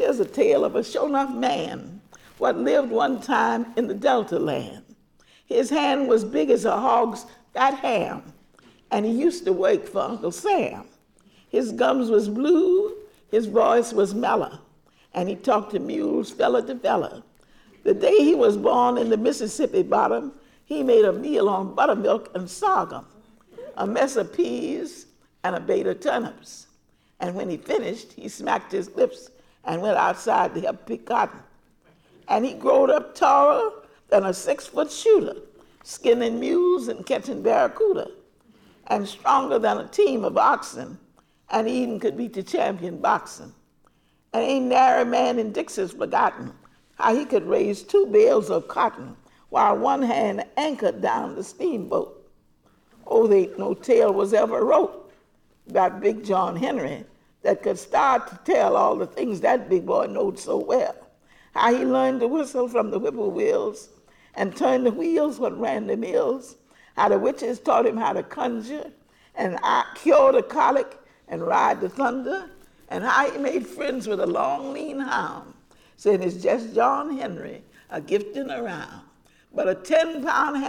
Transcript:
here's a tale of a sure-enough man what lived one time in the Delta land. His hand was big as a hog's got ham, and he used to work for Uncle Sam. His gums was blue, his voice was mellow, and he talked to mules fella to fella. The day he was born in the Mississippi bottom, he made a meal on buttermilk and sorghum, a mess of peas, and a bait of turnips. And when he finished, he smacked his lips and went outside to help pick cotton. And he growed up taller than a 6-foot shooter, skinning mules and catching barracuda, and stronger than a team of oxen, and he even could beat the champion boxing. And ain't nary man in Dixie's forgotten how he could raise 2 bales of cotton while one hand anchored down the steamboat. Oh, there ain't no tale was ever wrote about Big John Henry that could start to tell all the things that big boy knowed so well. How he learned to whistle from the whippoorwills and turn the wheels what ran the mills. How the witches taught him how to conjure and cure the colic and ride the thunder. And how he made friends with a long, lean hound, saying it's just John Henry, a gifting around. But a 10-pound